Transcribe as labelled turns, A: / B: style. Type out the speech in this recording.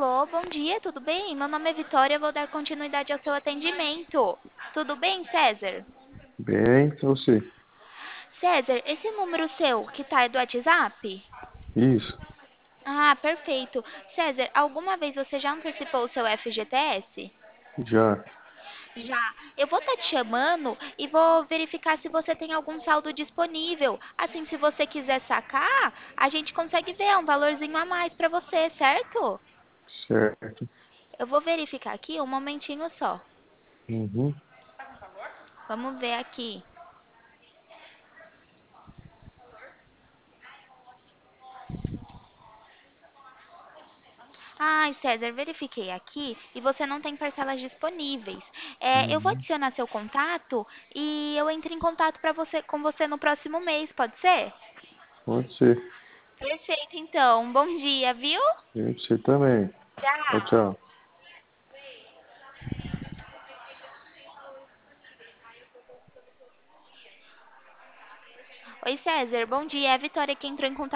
A: Alô, bom dia, tudo bem? Meu nome é Vitória, eu vou dar continuidade ao seu atendimento. Tudo bem, César?
B: Bem, você.
A: César, esse número seu que tá é do WhatsApp?
B: Isso,
A: Ah, perfeito. César, alguma vez você já antecipou o seu FGTS?
B: já.
A: Já. Eu vou estar te chamando e vou verificar se você tem algum saldo disponível. Assim, se você quiser sacar, a gente consegue ver um valorzinho a mais para você, certo?
B: Certo.
A: Eu vou verificar aqui um momentinho só.
B: Uhum.
A: Vamos ver aqui. Ai, César, verifiquei aqui e você não tem parcelas disponíveis. Eu vou
B: Uhum.
A: adicionar seu contato e eu entro em contato com você no próximo mês, pode ser?
B: Pode ser.
A: Perfeito, então. Bom dia, viu?
B: E você também. Tchau,
A: Tchau.
B: tchau.
A: Oi, César, bom dia. É a Vitória que entrou em contato